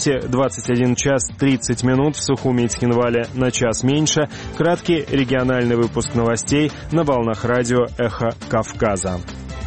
Тбилиси 21 час 30 минут, в Сухуми и Цхинвале на час меньше. Краткий региональный выпуск новостей на волнах радио «Эхо Кавказа».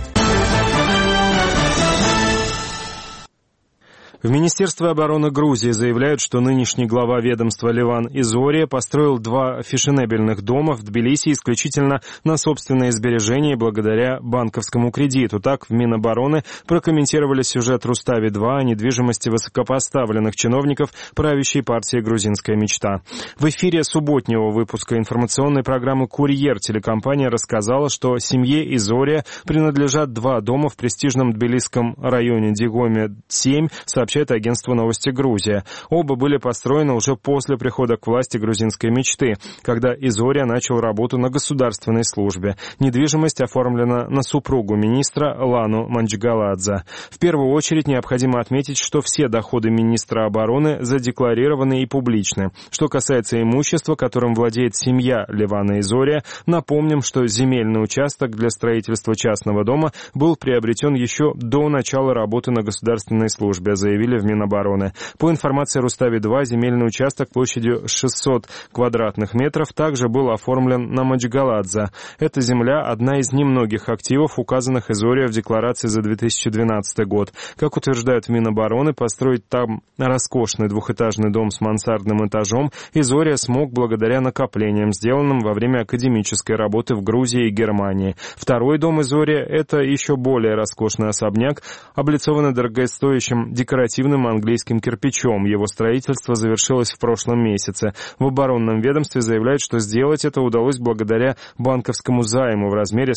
В Министерстве обороны Грузии заявляют, что нынешний глава ведомства Леван Изория построил 2 фешенебельных дома в Тбилиси исключительно на собственные сбережения благодаря банковскому кредиту. Так, в Минобороны прокомментировали сюжет «Рустави-2» о недвижимости высокопоставленных чиновников правящей партии «Грузинская мечта». В эфире субботнего выпуска информационной программы «Курьер» телекомпания рассказала, что семье Изория принадлежат 2 дома в престижном тбилисском районе Дигоме-7, сообщает агентство «Новости Грузия». Оба были построены уже после прихода к власти грузинской мечты, когда Изория начал работу на государственной службе. Недвижимость оформлена на супругу министра Лану Манчгаладзе. В первую очередь необходимо отметить, что все доходы министра обороны задекларированы и публичны. Что касается имущества, которым владеет семья Левана Изория, напомним, что земельный участок для строительства частного дома был приобретен еще до начала работы на государственной службе, заявили в Минобороны. По информации Рустави-2, земельный участок площадью 600 квадратных метров также был оформлен на Манчгаладзе. Эта земля – одна из немногих активов, указанных Изория в декларации за 2012 год. Как утверждают в Минобороны, построить там роскошный двухэтажный дом с мансардным этажом Изория смог благодаря накоплениям, сделанным во время академической работы в Грузии и Германии. Второй дом Изория – это еще более роскошный особняк, облицованный дорогостоящим декоративным английским кирпичом. Его строительство завершилось в прошлом месяце. В оборонном ведомстве заявляют, что сделать это удалось благодаря банковскому займу в размере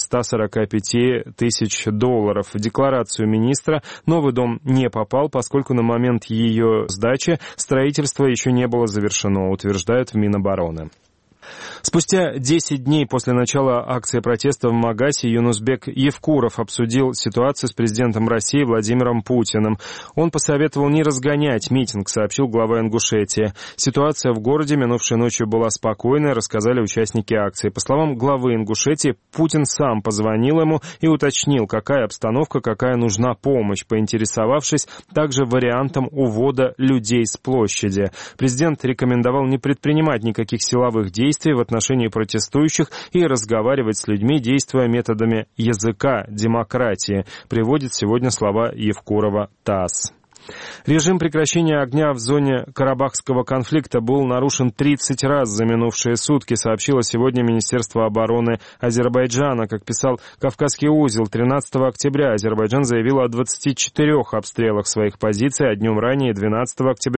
$145 тысяч. В декларацию министра новый дом не попал, поскольку на момент ее сдачи строительство еще не было завершено, утверждают в Минобороны. Спустя 10 дней после начала акции протеста в Магасе Юнусбек Евкуров обсудил ситуацию с президентом России Владимиром Путиным. Он посоветовал не разгонять митинг, сообщил глава Ингушетии. Ситуация в городе минувшей ночью была спокойной, рассказали участники акции. По словам главы Ингушетии, Путин сам позвонил ему и уточнил, какая обстановка, какая нужна помощь, поинтересовавшись также вариантом увода людей с площади. Президент рекомендовал не предпринимать никаких силовых действий в отношении протестующих и разговаривать с людьми, действуя методами языка демократии, приводит сегодня слова Евкурова ТАСС. Режим прекращения огня в зоне Карабахского конфликта был нарушен 30 раз за минувшие сутки, сообщило сегодня Министерство обороны Азербайджана. Как писал «Кавказский узел», 13 октября Азербайджан заявил о 24 обстрелах своих позиций, а днем ранее, 12 октября,